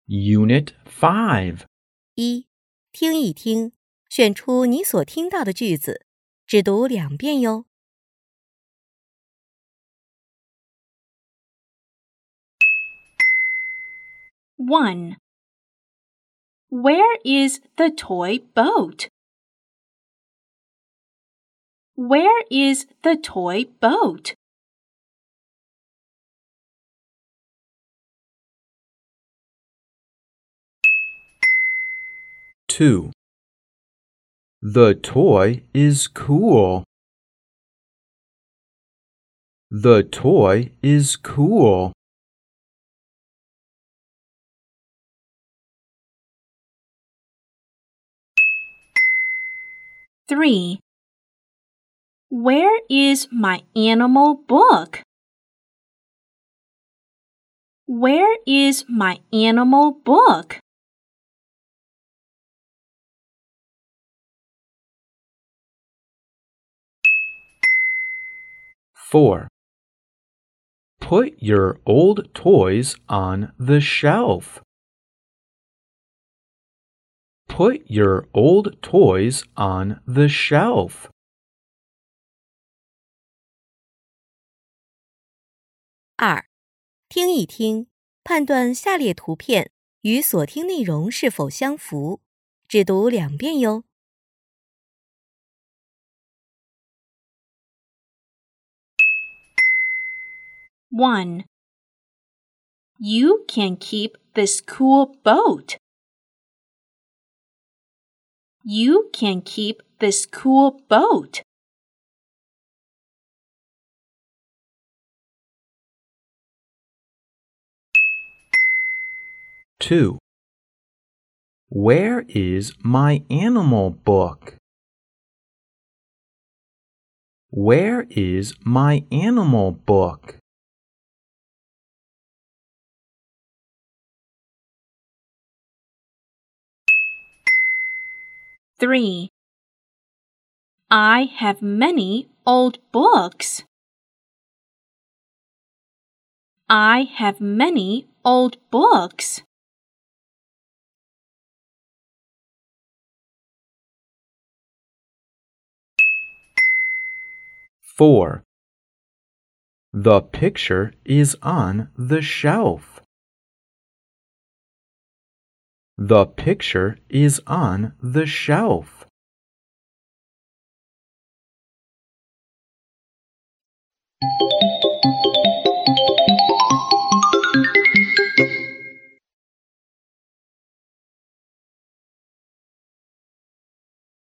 Unit 5. 一、听一听，选出你所听到的句子，只读2遍哟。 1. Where is the toy boat? Where is the toy boat? 2. The toy is cool. The toy is cool. 3. Where is my animal book? Where is my animal book? 4. Put your old toys on the shelf. Put your old toys on the shelf. 2、听一听，判断下列图片与所听内容是否相符，只读2遍哟。 1. You can keep this cool boat. You can keep this cool boat. 2. Where is my animal book? Where is my animal book? 3. I have many old books. I have many old books. 4. The picture is on the shelf. The picture is on the shelf.